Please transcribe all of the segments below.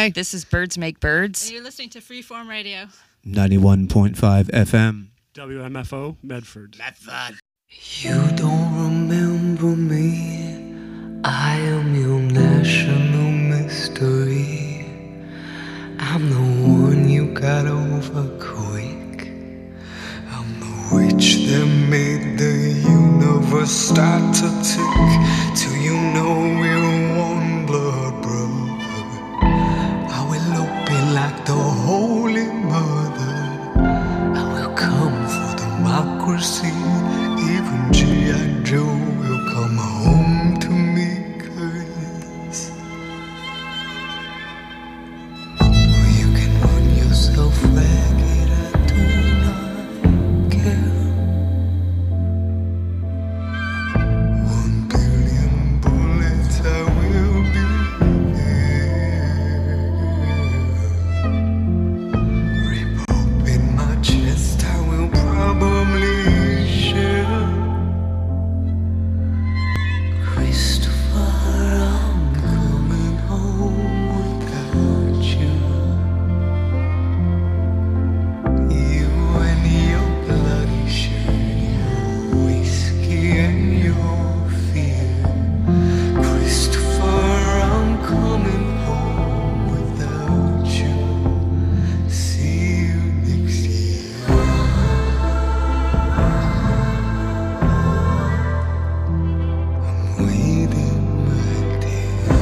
Hi, this is Birds Make Birds. And you're listening to Freeform Radio. 91.5 FM. WMFO, Medford. You don't remember me. I am your national mystery. I'm the one you got over quick. I'm the witch that made the universe start to tick. Till you know we're one blood brother. I will be like the Holy Mother. I will come for democracy. Even G.I. Joe will come home to me, 'cause you can run yourself ragged, I do not care. 1 billion bullets, I will be here. Rip open my chest, I will probably share. Christopher, I'm coming home without you. You and your bloody shirt, your whiskey and your fear. Christopher, I'm coming home without you. See you next year. I'm waiting, my dear.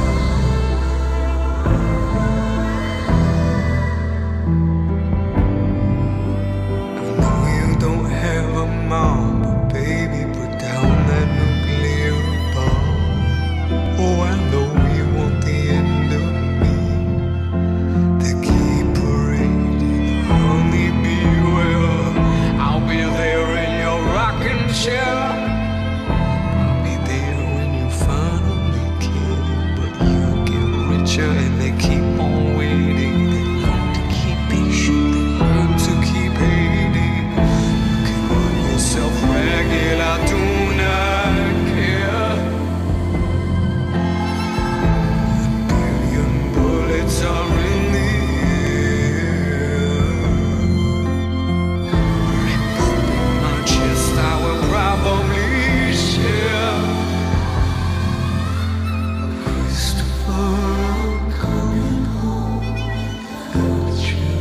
I know you don't have a mom, but baby, put down that nuclear bomb. Oh, I know you want the end of me. To keep parading, honey, beware. I'll be there in your rocking chair. I'll be there when you finally care. But you get richer and they keep on waiting. They learn to keep patient, they learn to keep hating. You can run yourself ragged, I do not care. 1 billion bullets are in the air. Rip open my chest, I will probably share. Christopher, I'm coming home without you.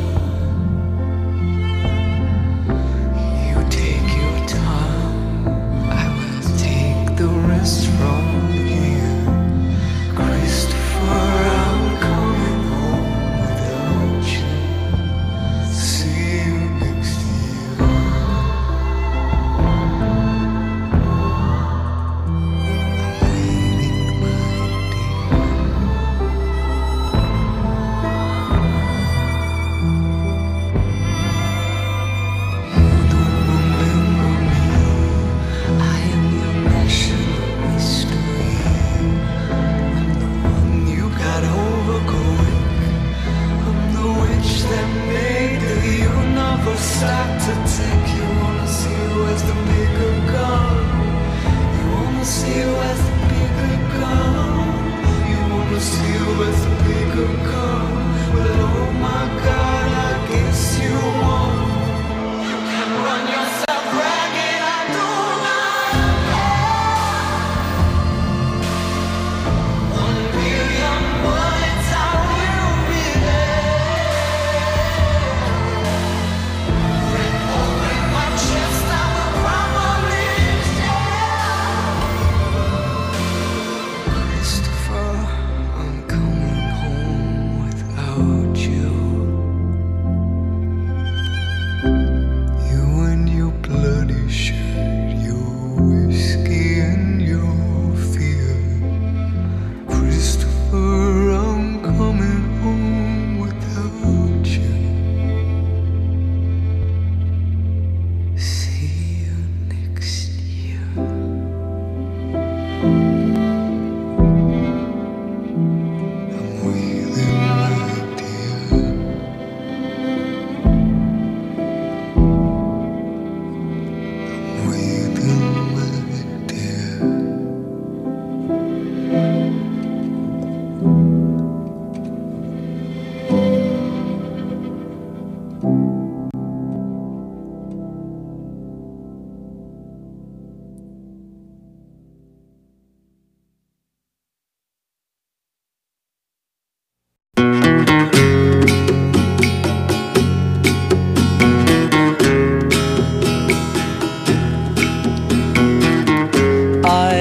You take your time, I will take the rest from here. Christopher, I'm coming home without you. See you next year. I'm waiting, my dear. You don't remember me. I am your national mystery. I'm the one you got over quick. I'm the witch that made the universe start to tick. You wanna see who has the bigger gun. You wanna see who has the bigger gun. You wanna see who has the bigger gun. Well, oh my God, I guess you won. You can run yourself ragged, I do not care. 1 billion bullets, I will be there. Rip open my chest, I will probably share. Christopher, I'm coming home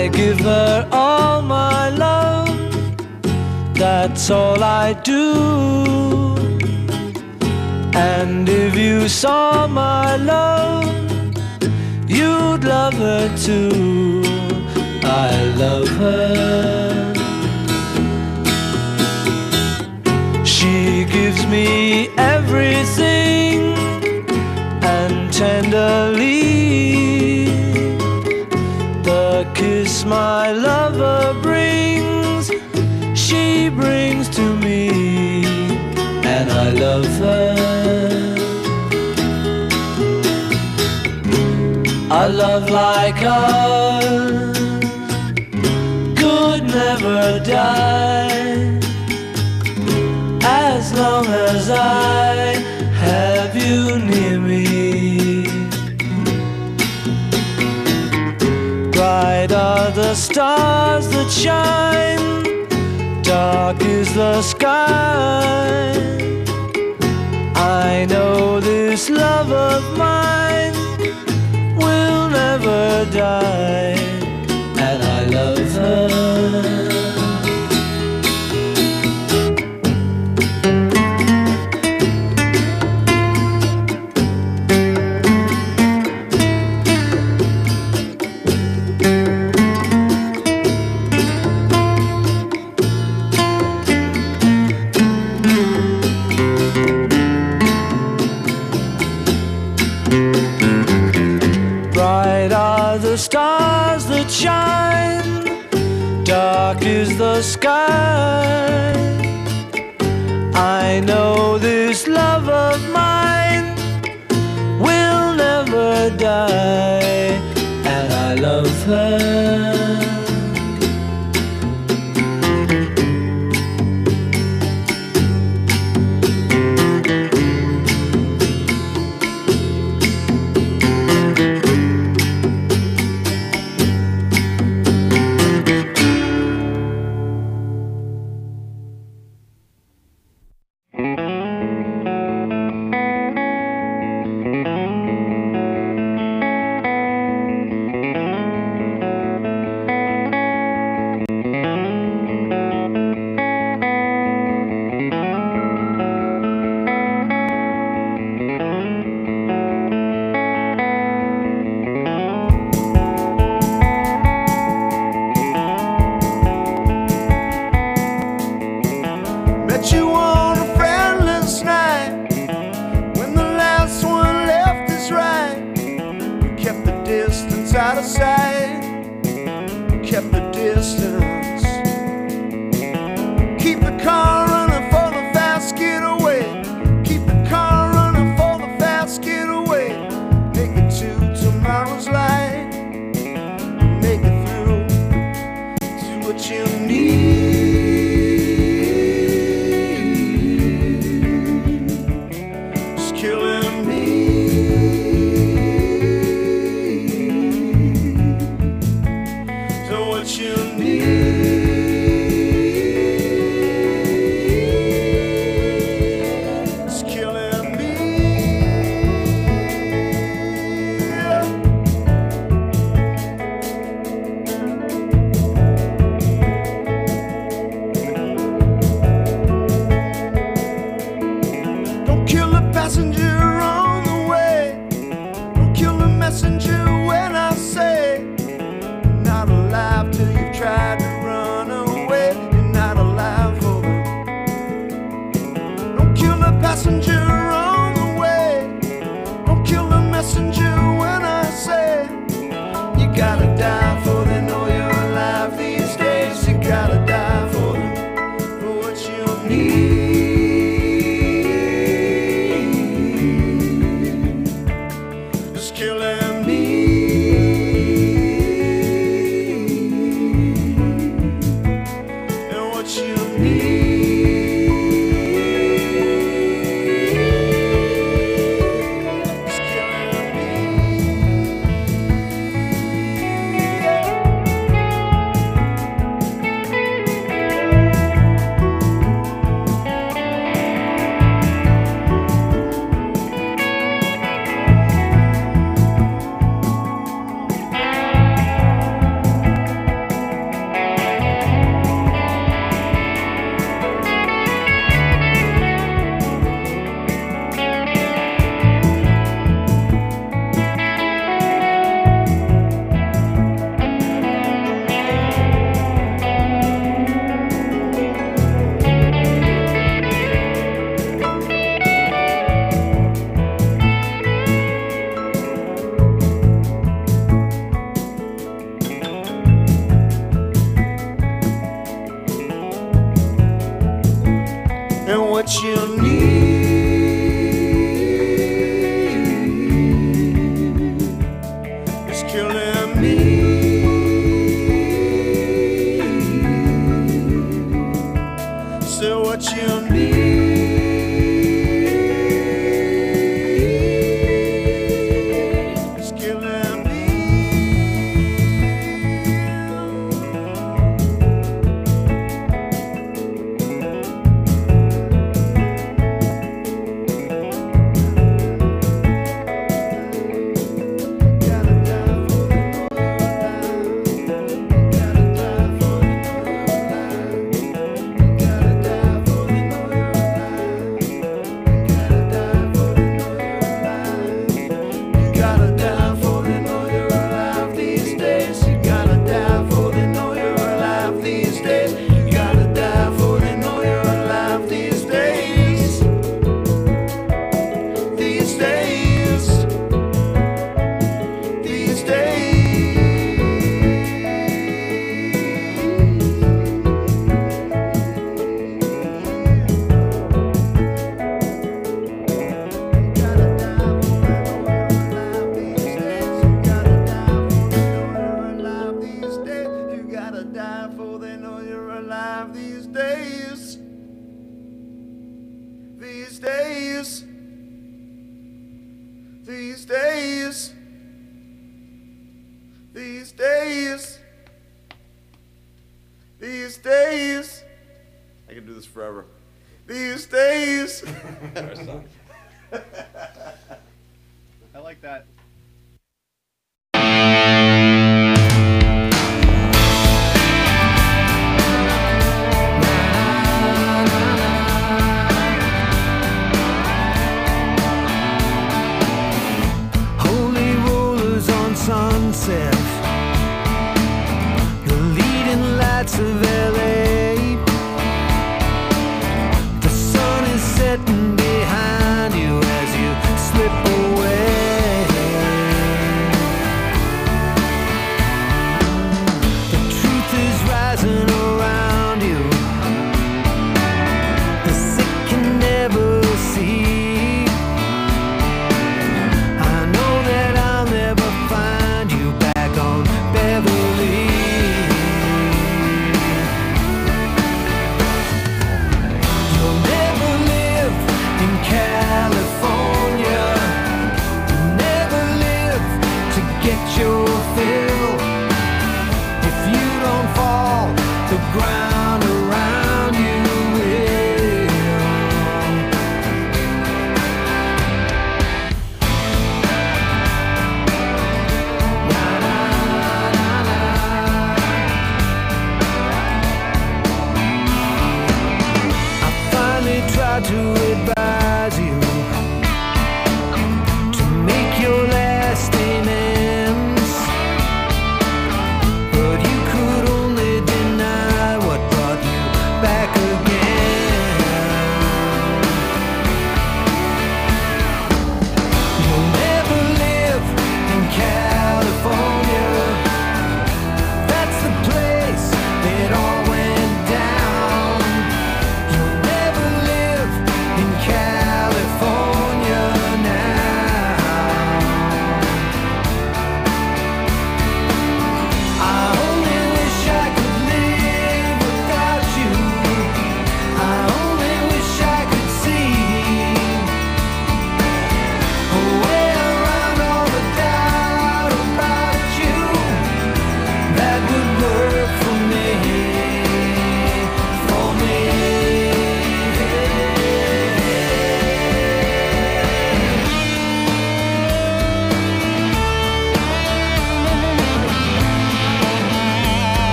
I give her all my love, that's all I do. And if you saw my love, you'd love her too. I love her. She gives me everything, and tenderly the kiss my lover brings, she brings to me, and I love her. A love like ours could never die, as long as I have you near me. Bright are the stars that shine, dark is the sky. I know this love of mine will never die, and I love her. Bright are the stars that shine, dark is the sky. I know this love of mine will never die, and I love her. Met you on a friendless night, when the last one left his right. We kept the distance out of sight, kept the distance. Keep the car running for the fast getaway, keep the car running for the fast getaway. Make it to tomorrow's light, make it through to what you need. Killing me. So what you need is killing me. Don't kill the passenger on the way, don't kill the messenger when I say not alive till you've tried to you need is killing me. So what you need is killing me. These days, I can do this forever. These days. I like that. Holy rollers on Sunset, the leading lights of LA. The sun is setting behind you as you slip away. The truth is rising around you, the sick can never see. I know that I'll never find you back on Beverly.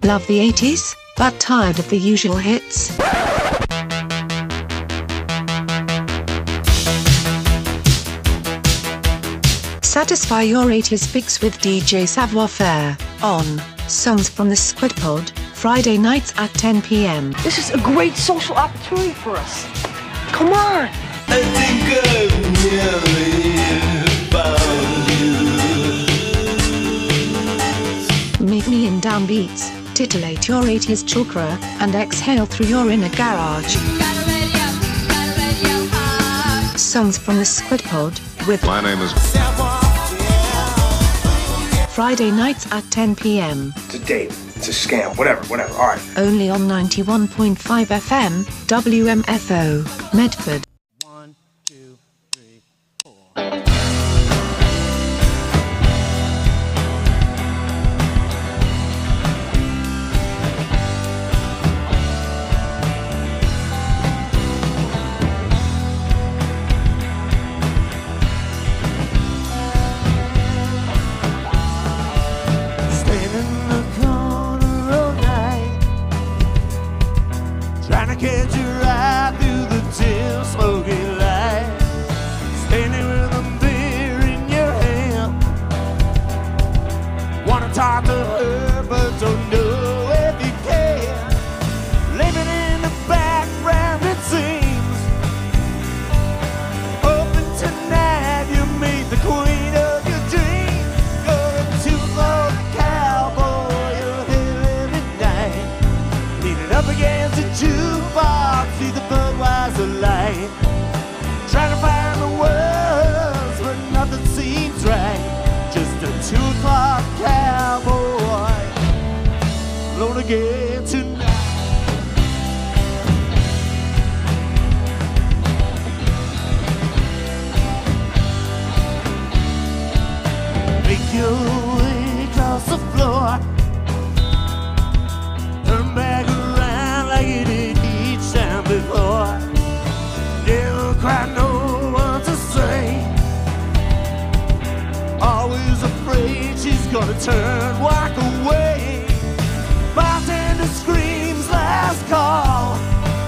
Love the 80s, but tired of the usual hits? Satisfy your 80s fix with DJ Savoir Faire on Songs from the Squid Pod, Friday nights at 10 p.m. This is a great social opportunity for us. Come on! I think I've nearly found you. Meet me in downbeats, titillate your 80s chakra, and exhale through your inner garage. Songs from the Squid Pod with My name is Friday nights at 10 p.m. It's a date. It's a scam. Whatever. All right. Only on 91.5 FM, WMFO, Medford. 1, 2, 3, 4. Standing in the corner all night, trying to catch your eye through the dim smoky light. Standing with a beer in your hand, wanna talk to her but don't know if you can. Living in the background it seems, hoping tonight you meet the queen of your dreams. You're a two-floor cowboy, you're here every night, leaning up against the jukebox, see the Budweiser light, trying to find the words but nothing seems right. Just a 2 o'clock cowboy, alone again tonight. Make your way across the floor, turn back around like you did each time before. Never quite know what to say, always afraid she's gonna turn, walk away. Bartender screams last call,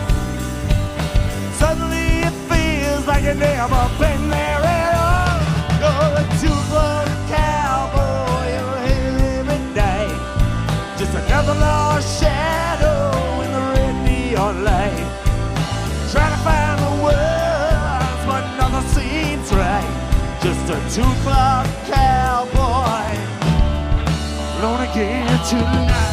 suddenly it feels like you've never been there at all. You're a 2-floor cowboy, you're here every night, just another lost shadow in the red neon light, trying to find the words but nothing seems right. Just a 2 o'clock cowboy, alone again tonight.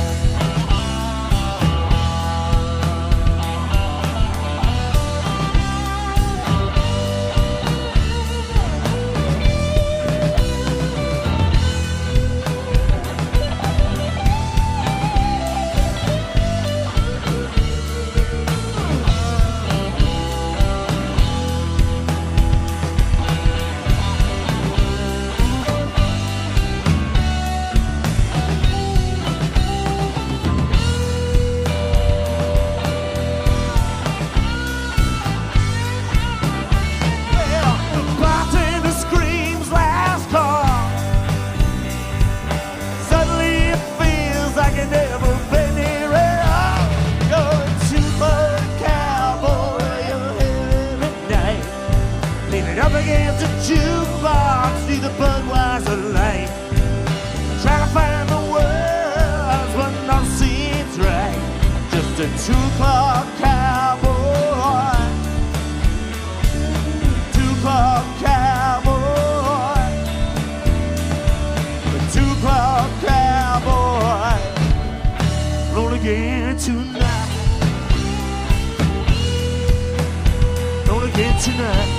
Jukebox, see the Budweiser light, trying to find the words but nothing seems right. Just a 2 o'clock cowboy, 2 o'clock cowboy, a 2 o'clock cowboy, roll again tonight, roll again tonight.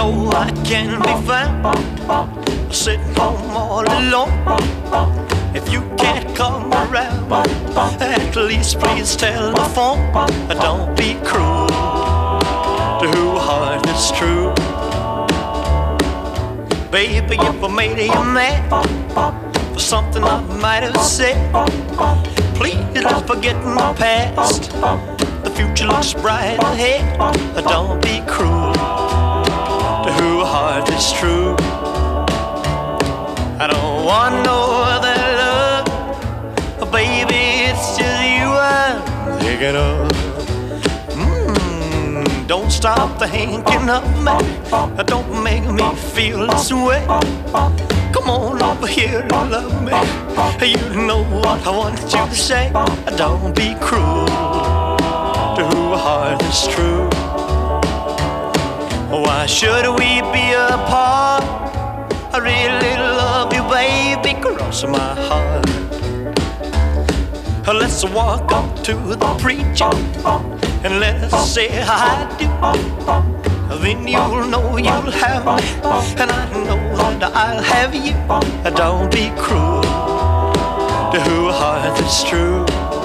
know I can be found sitting home all alone. If you can't come around, at least please telephone. Don't be cruel to who heart is true. Baby, if I made you mad for something I might have said, please don't forget my past. The future looks bright ahead. Don't be cruel to who heart is true. I don't want no other love, baby, it's just you I'm thinking of. Don't stop thinking of me, don't make me feel this way. Come on over here and love me, you know what I want you to say. Don't be cruel to who heart is true. Why should we be apart? I really love you, baby, cross my heart. Let's walk up to the preacher and let's say I do. Then you'll know you'll have me, and I know that I'll have you. Don't be cruel to who heart is true.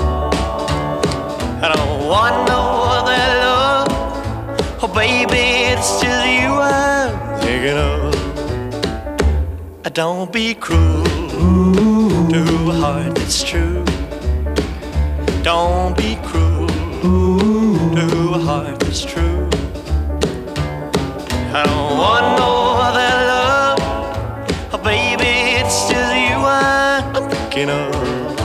I don't want no other love, oh baby, it's just you I'm thinking of. Don't be cruel to who heart is true. Don't be cruel to who heart is true. I don't want no other love, oh baby, it's just you I'm thinking of.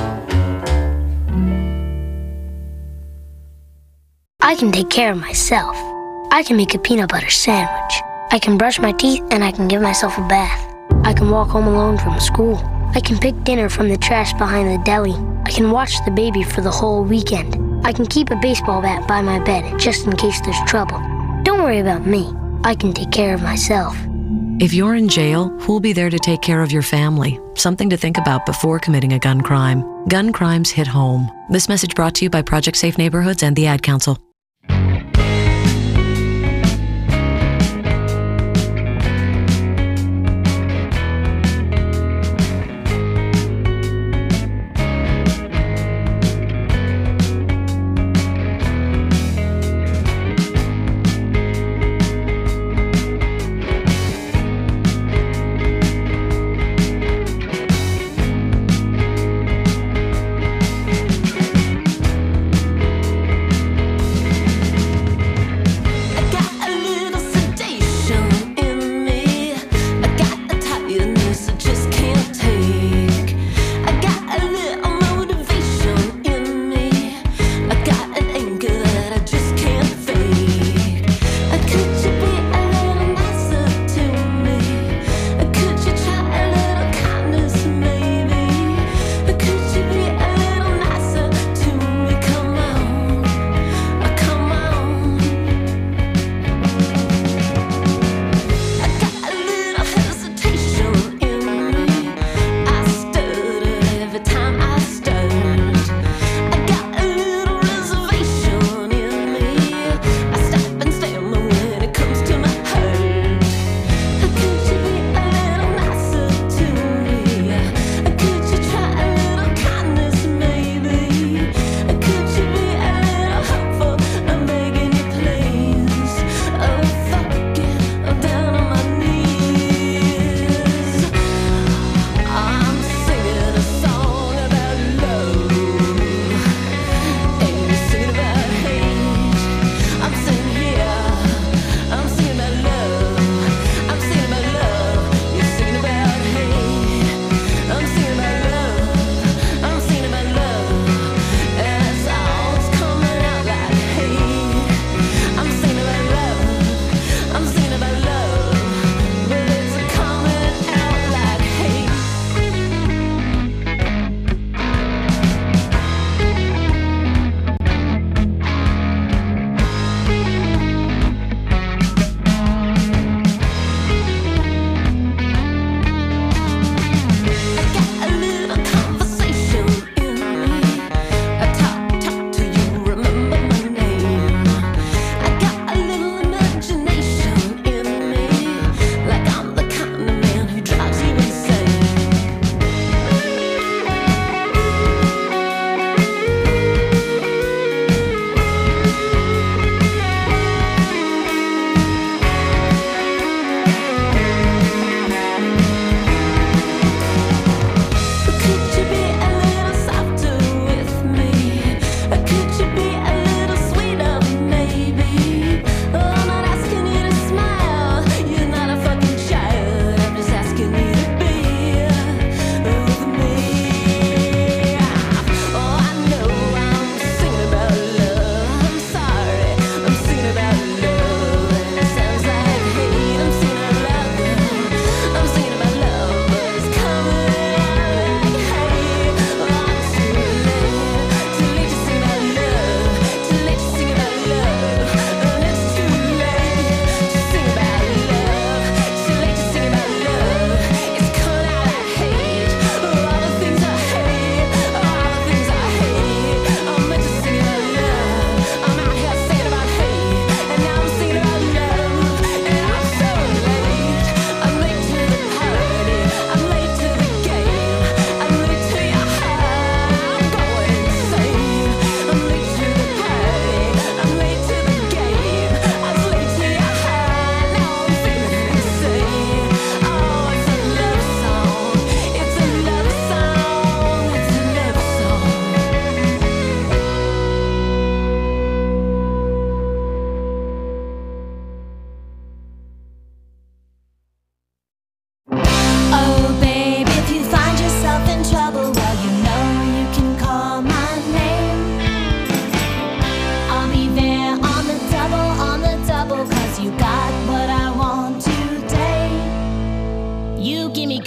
I can take care of myself. I can make a peanut butter sandwich. I can brush my teeth and I can give myself a bath. I can walk home alone from school. I can pick dinner from the trash behind the deli. I can watch the baby for the whole weekend. I can keep a baseball bat by my bed just in case there's trouble. Don't worry about me. I can take care of myself. If you're in jail, who'll be there to take care of your family? Something to think about before committing a gun crime. Gun crimes hit home. This message brought to you by Project Safe Neighborhoods and the Ad Council.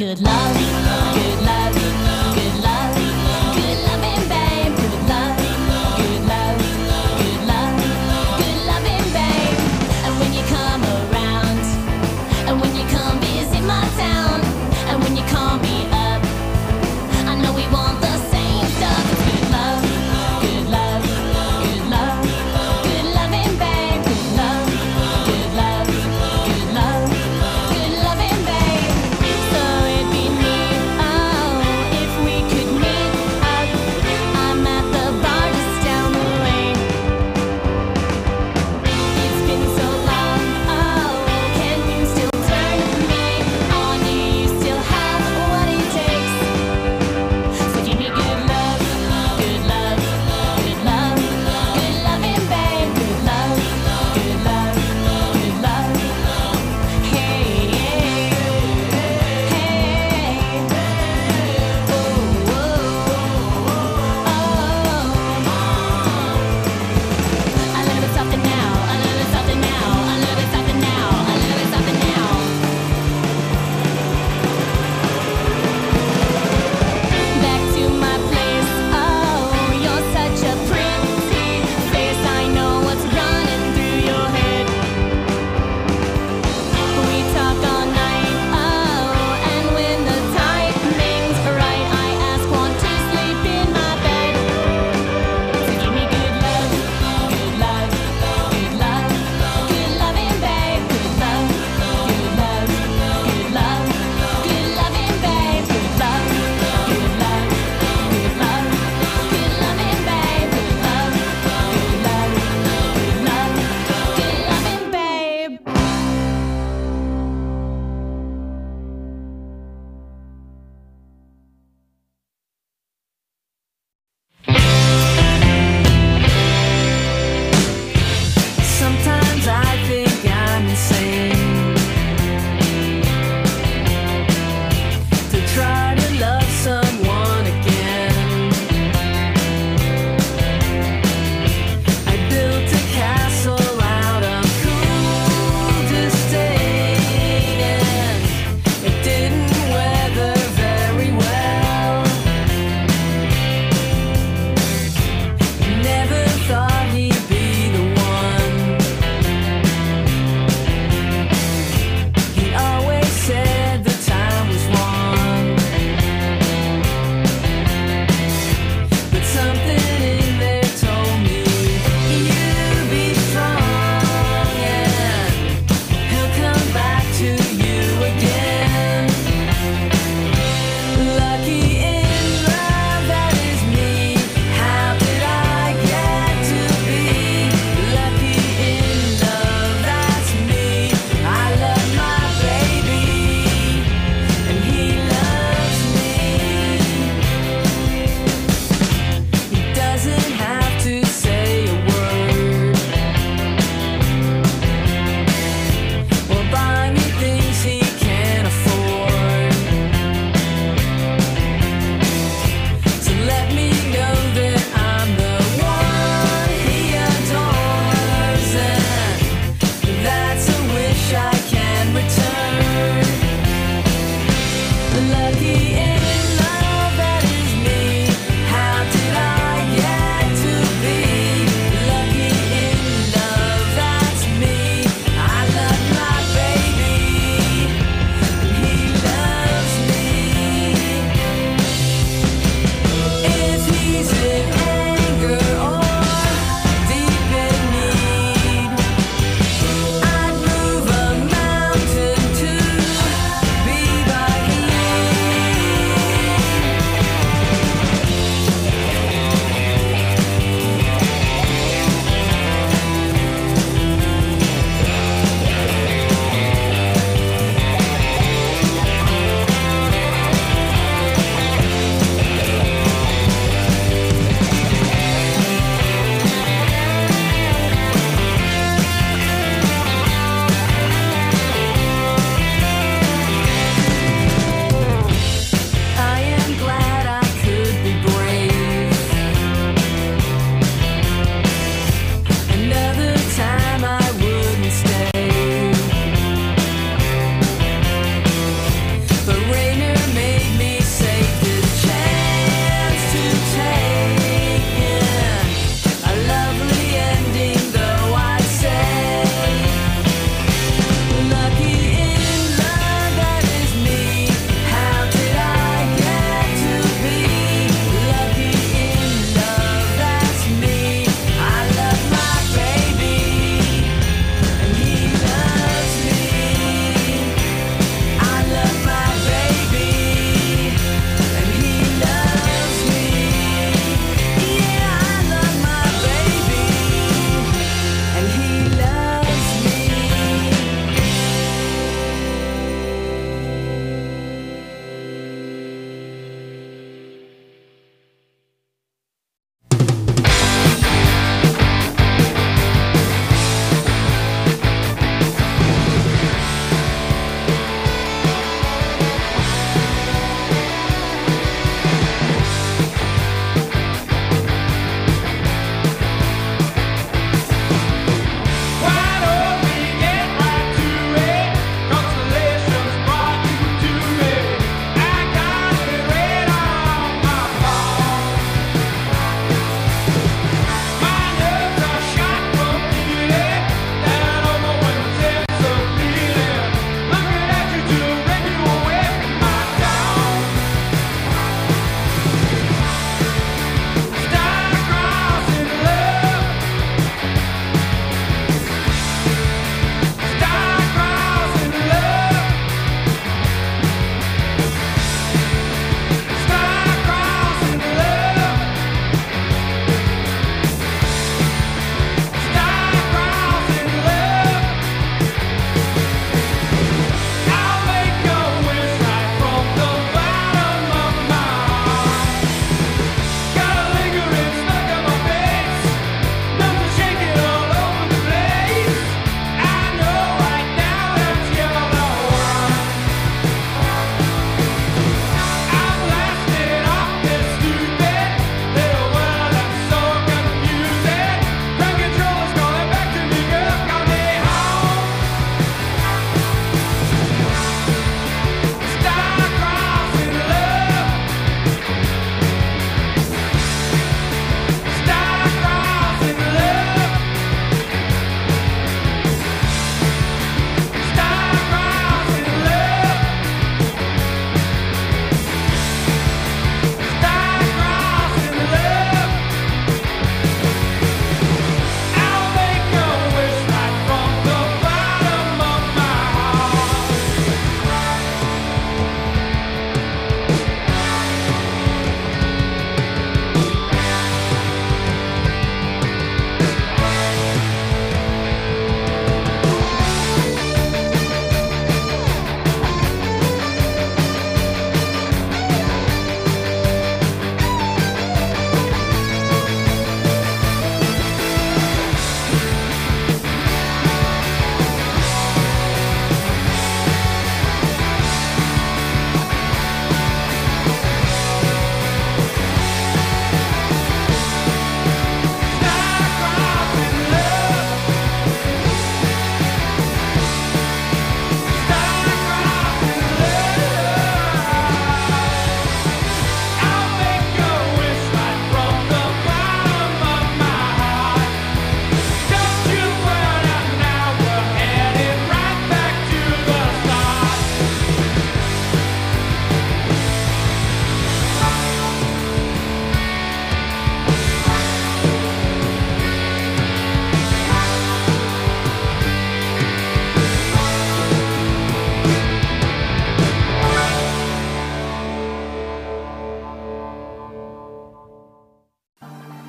Good love, good love, good love, good loving, babe. Good love, good love, good love, good loving, babe. And when you come around, and when you come visit my town, and when you call me up, I know we want the same stuff. Good love, good love, good love, good loving, babe. Good love, good love, good love, good loving, babe. So it'd be me, oh,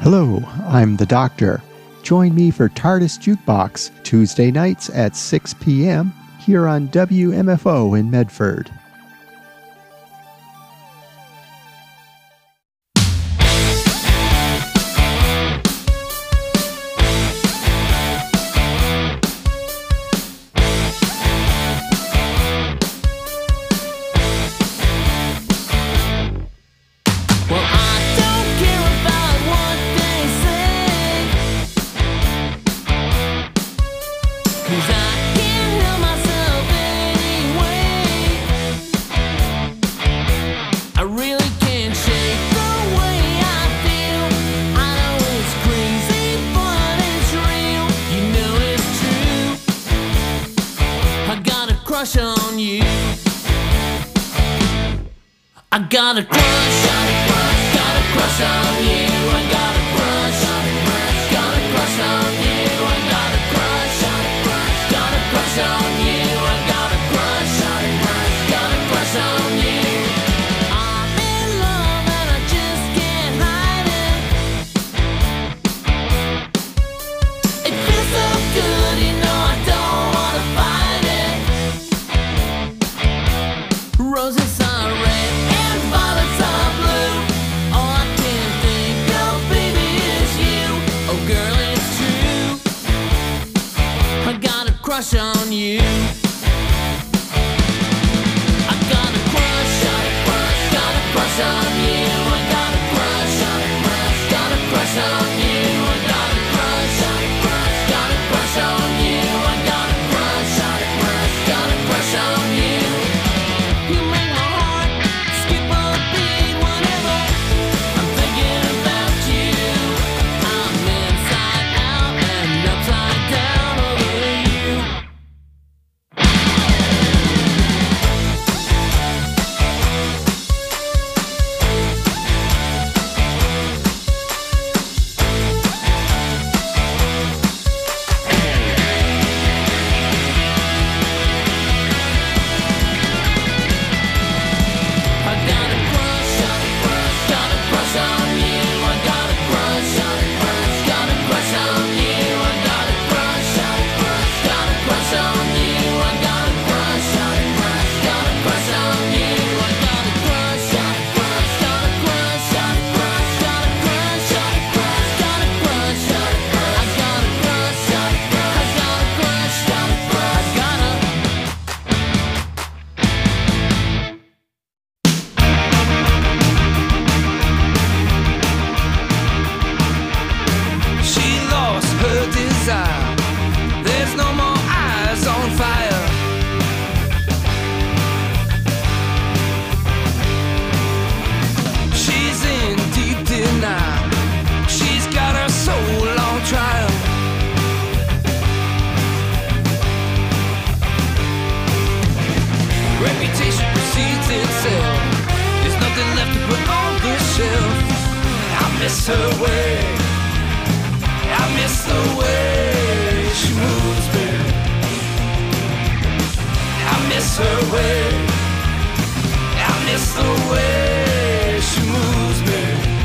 Hello, I'm the Doctor. Join me for TARDIS Jukebox Tuesday nights at 6 p.m. here on WMFO in Medford. Got a crush on you, got a crush on you, I got a crush on you, got a crush on you, I got a crush on you, got a crush on you, I got a crush on you, got a crush on you. I'm in love and I just can't hide it. It feels so good, you know I don't wanna fight it. Roses are red. Crush on you. I got a crush on you, got a crush on you. I got a crush on you, got a crush on you. I got a crush on you, got a crush on you. I got a crush on you, got a crush on you. You make my heart skip a beat whenever I'm thinking about you. I'm inside out and upside down over you. Reputation precedes itself. There's nothing left to put on the shelf. I miss her way. I miss the way she moves me. I miss her way. I miss the way she moves me.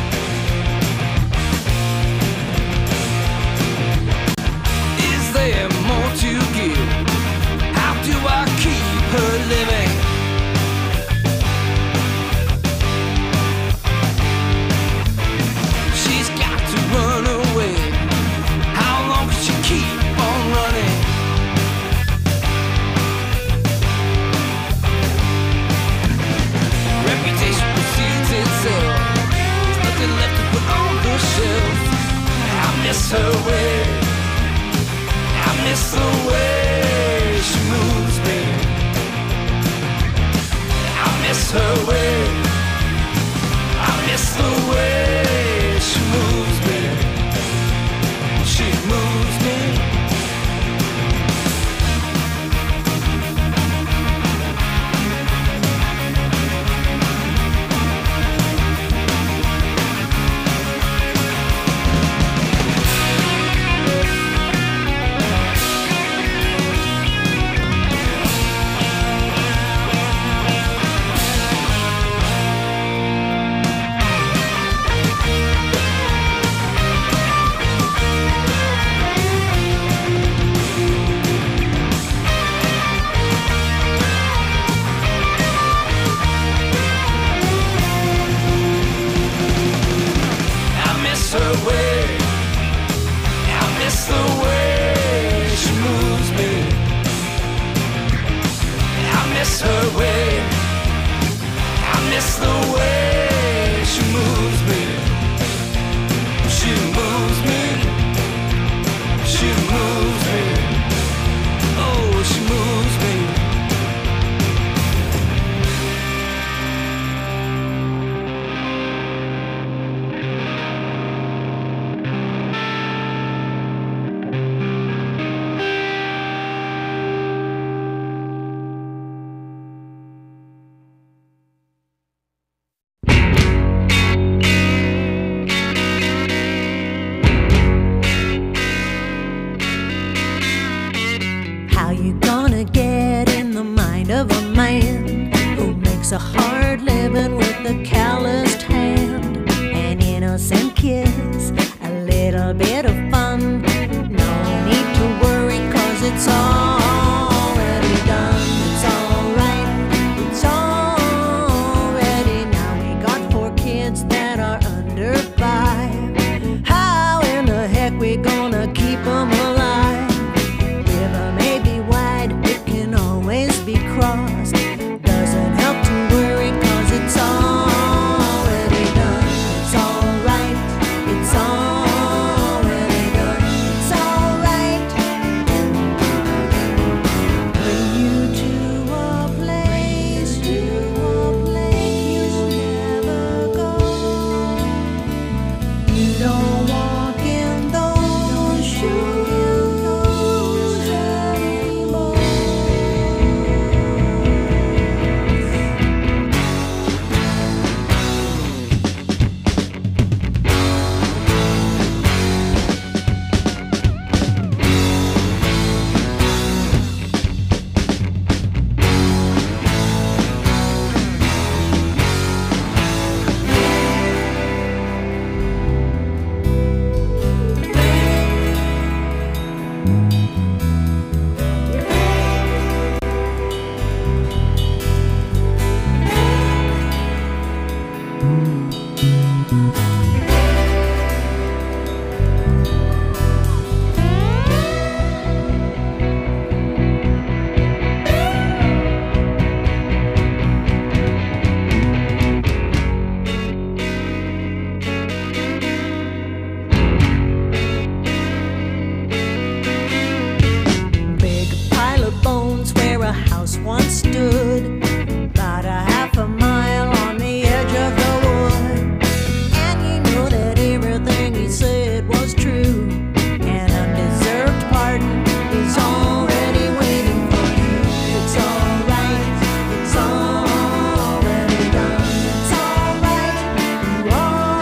Is there more to give? How do I keep her living? She's got to run away. How long can she keep on running? Reputation precedes itself. There's nothing left to put on the shelf. I miss her way. I miss the way she moves me. I miss her way. I miss the way she moves me. She moves me. miss her way. I miss the way she moves me. She moves me. She moves me. Oh, she moves me. How you gonna get in the mind of a man who makes a hard living with a calloused hand? An innocent kiss, a little bit of fun. No need to worry, 'cause it's already done. It's alright, it's already now. We got 4 kids that are under 5. How in the heck we gonna keep them alive? River may be wide, it can always be crossed. Doesn't help to worry, 'cause it's already done. It's alright, it's already done. It's alright. Bring you to a place you never go. You don't walk in those shoes anymore. Big pile of bones where a house once stood, about a half a mile on the edge of the wood. And you know that everything he said was true. An undeserved pardon is already waiting for you. It's alright, it's already done. It's alright, you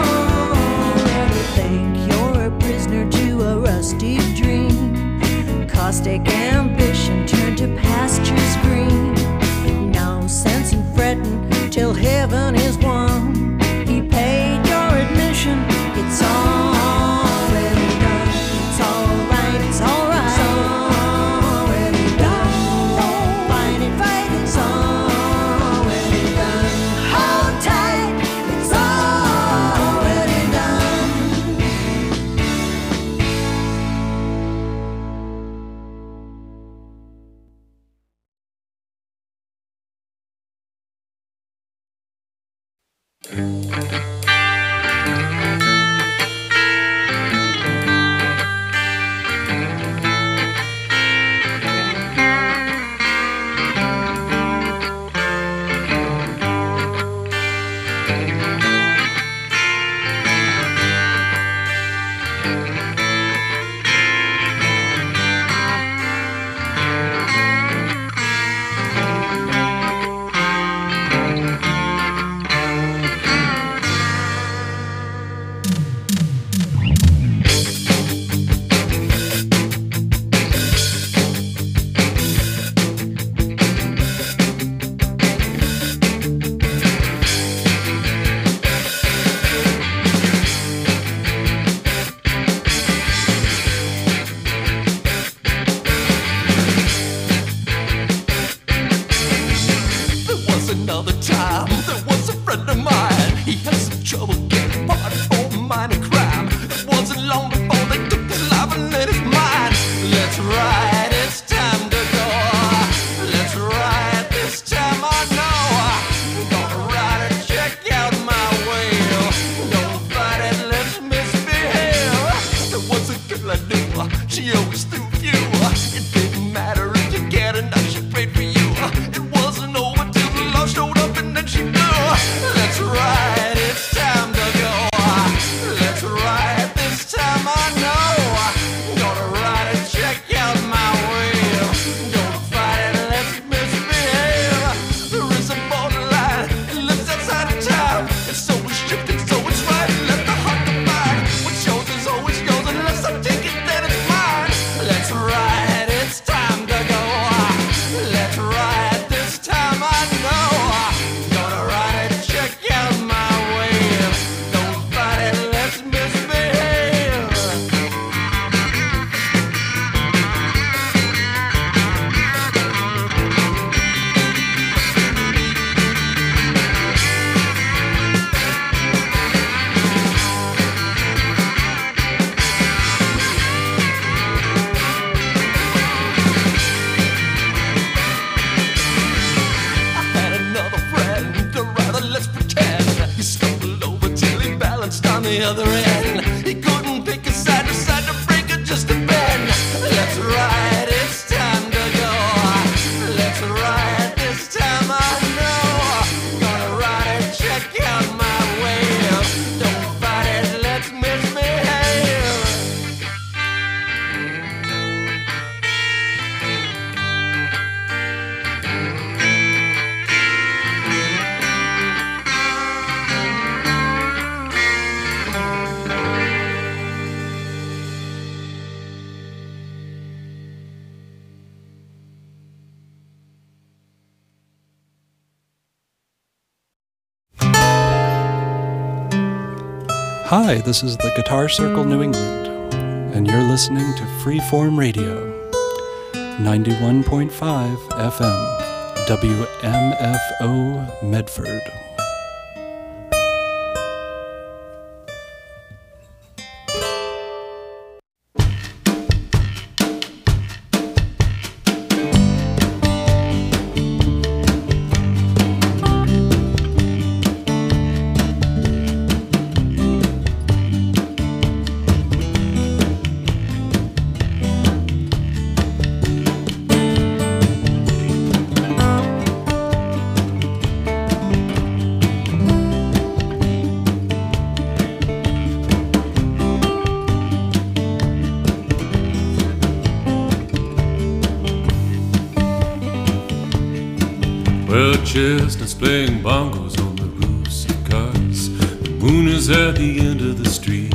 already think you're a prisoner to a rusty dream. Caustic ambition turned to pastures green. No sense in fretting till heaven is won. He paid your admission. It's already done. It's alright. It's alright. It's already done. Don't fight it. It's already done. Hold tight. It's already done. Let's ride, it's time to go. Let's ride, it's time. the other end. He couldn't pick a side, decided to break it just a bend. Let's ride, it's time to go. Let's ride, this time I know. Gonna ride and check out my wave. Don't fight it, let's misbehave. Hi, this is the Guitar Circle New England, and you're listening to Freeform Radio, 91.5 FM, WMFO Medford. Well, chestnuts playing bongos on the roofs of cars. The moon is at the end of the street.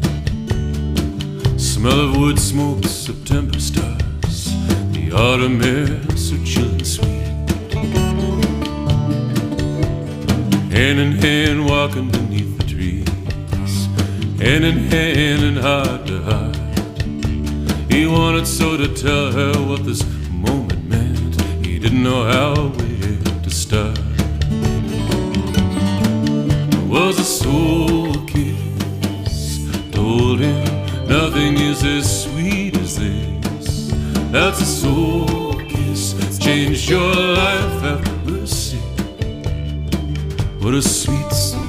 Smell of wood smoke, September stars. The autumn air so chill and sweet. Hand in hand walking beneath the trees. Hand in hand and heart to heart. He wanted so to tell her what this moment meant. He didn't know how to start. It was a soul kiss. Told him nothing is as sweet as this. That's a soul kiss. Changed your life, have mercy. What a sweet soul